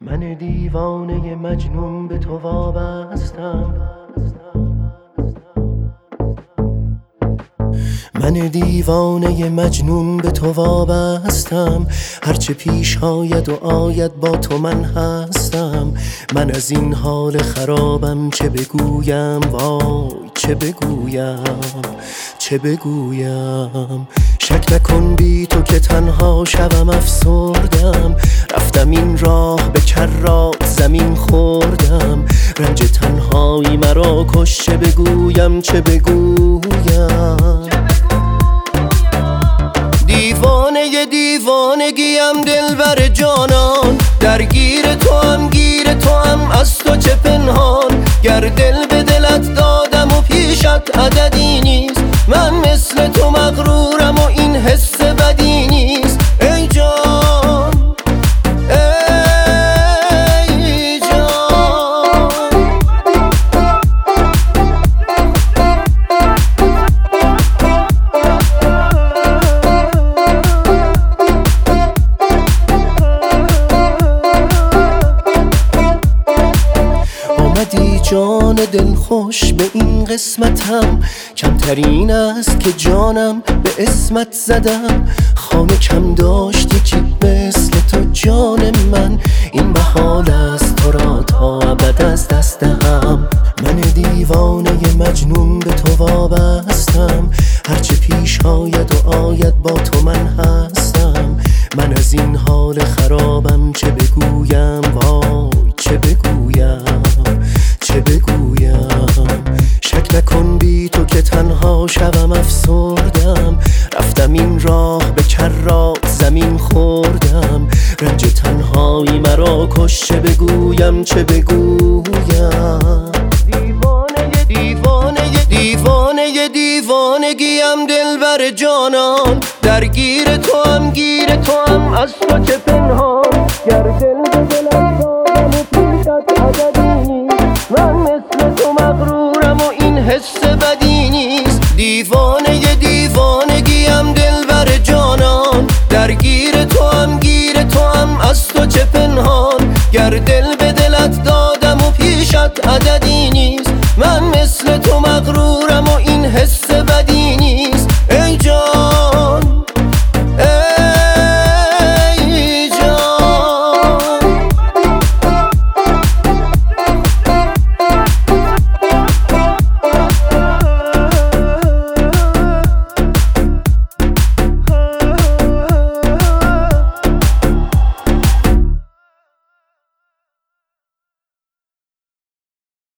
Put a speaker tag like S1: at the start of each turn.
S1: من دیوانه مجنون به تو وابستم، من دیوانه مجنون به تو وابستم. هرچه پیش آید و آید با تو من هستم. من از این حال خرابم چه بگویم، وای چه بگویم، چه بگویم. شک نکن بی تو که تنها شبم افسردم. رفتم این راه به کرات زمین خوردم. رنج تنهایی مرا کش، چه بگویم، چه بگویم. دیوانه دیوانگیم دلبر جانان، درگیر تو هم گیر تو هم، از تو چه پنهان. گر دل به دلت دادم و پیشت عددی نیست، من مثل تو مغرورم و این حس بدی نیست. ای جان ای جان، آمدی جان دل خوش به این قسمتم. کمترین است که جانم به اسمت زدم. خانه کم داشتی که مثل تو جان من، این محال است تو را تا ابد از دست دهم. من دیوانه مجنون به تو وابستم. هرچه پیش آید و آید با تو من هستم. من از این حال خرابم چه بگویم، وای چه بگویم، چه بگویم. شک نکن بی تو که تنها شبم افسردم. رفتم این راه به کرات زمین خوردم. رنج تنهایی مرا کش، چه بگویم، چه بگویم. دیوانه دیوانه دیوانه دیوانگیم دلبر جانان، درگیر تو هم گیر تو هم، از تو چه پنهان. گر دل به دلت دادم و پیشت عددی نیست، من مثل تو مغرورم و این حس بدی نیست. دیوانه دیوانگیم دلبر جانان، درگیر تو هم گیر تو هم، از تو چه پنهان. گر دل به دلت دادم و پیشت عددی نیست، من مثل تو مغرور